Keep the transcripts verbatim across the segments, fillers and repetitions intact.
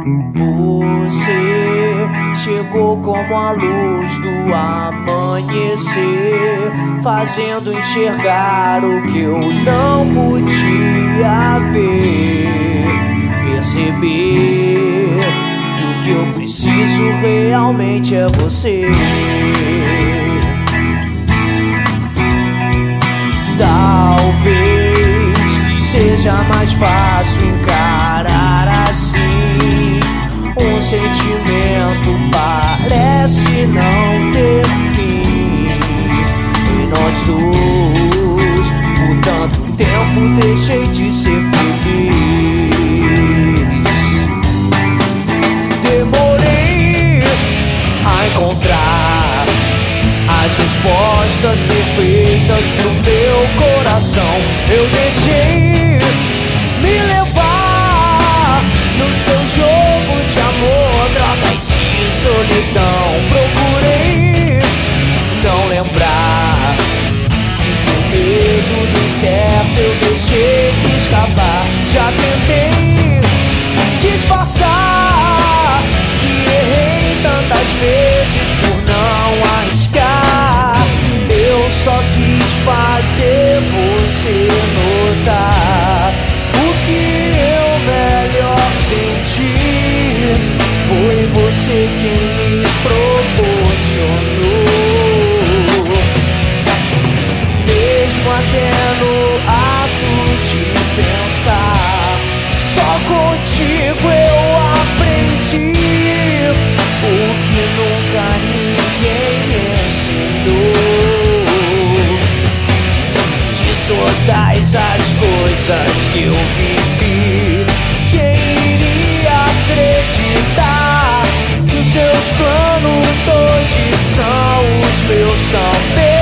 Você chegou como a luz do amanhecer, fazendo enxergar o que eu não podia ver. Perceber que o que eu preciso realmente é você. Talvez seja mais fácil encarar assim. Um sentimento parece não ter fim. E nós dois, por tanto tempo, deixei de ser feliz. Demorei a encontrar as respostas perfeitas pro meu coração. Eu deixei me levar no seu jogo de amor, drogas e solidão. Procurei não lembrar que com medo do incerto eu deixei escapar. Já tentei disfarçar que errei tantas vezes por não arriscar. Eu só quis fazer você notar o que eu melhor senti. Foi você quem me proporcionou. Mesmo até no ato de pensar, só contigo eu aprendi o que nunca ninguém me ensinou. De todas as coisas que eu vivi, quem iria acreditar que os seus planos hoje são os meus também?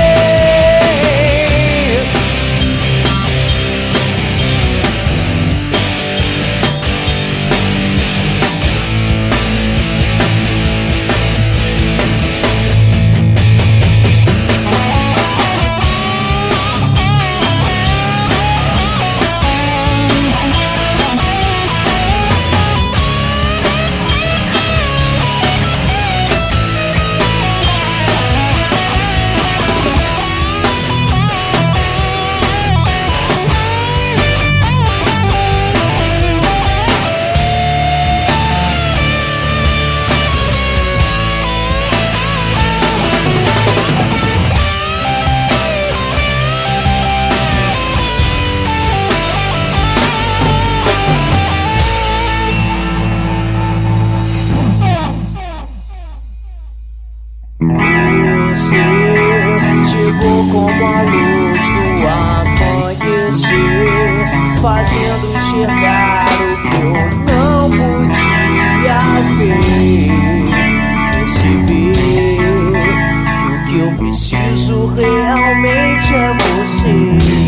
Você chegou como a luz do amanhecer, fazendo enxergar o que eu não podia ver. Perceber que o que eu preciso realmente é você.